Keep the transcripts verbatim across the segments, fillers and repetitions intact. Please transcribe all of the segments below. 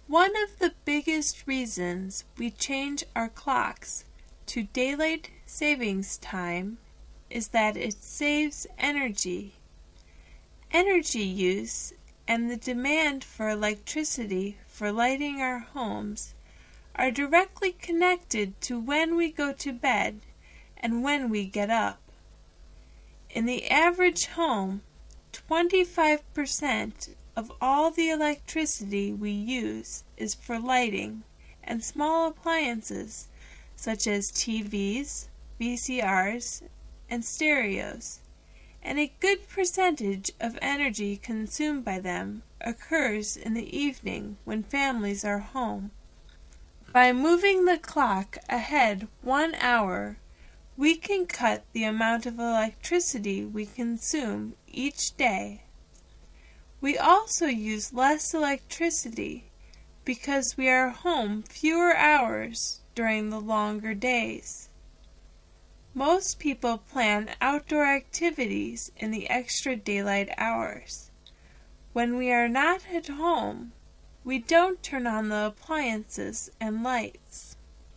One of the biggest reasons we change our clocks to daylight savings time is that it saves energy. Energy use and the demand for electricity for lighting our homes are directly connected to when we go to bed and when we get up. In the average home, twenty-five percent of all the electricity we use is for lighting and small appliances such as T Vs, V C Rs, and stereos, and a good percentage of energy consumed by them occurs in the evening when families are home. By moving the clock ahead one hour, we can cut the amount of electricity we consume each day. We also use less electricity because we are home fewer hours during the longer days. Most people plan outdoor activities in the extra daylight hours. When we are not at home, we don't turn on the appliances and lights.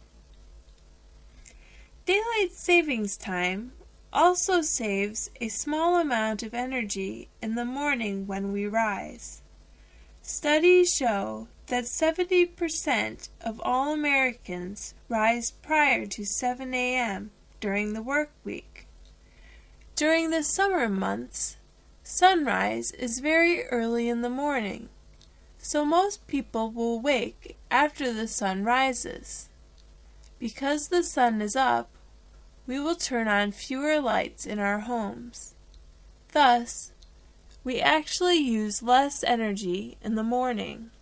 Daylight savings time also saves a small amount of energy in the morning when we rise. Studies show that seventy percent of all Americans rise prior to seven a m during the work week. During the summer months, sunrise is very early in the morning, so most people will wake after the sun rises. Because the sun is up, we will turn on fewer lights in our homes. Thus, we actually use less energy in the morning.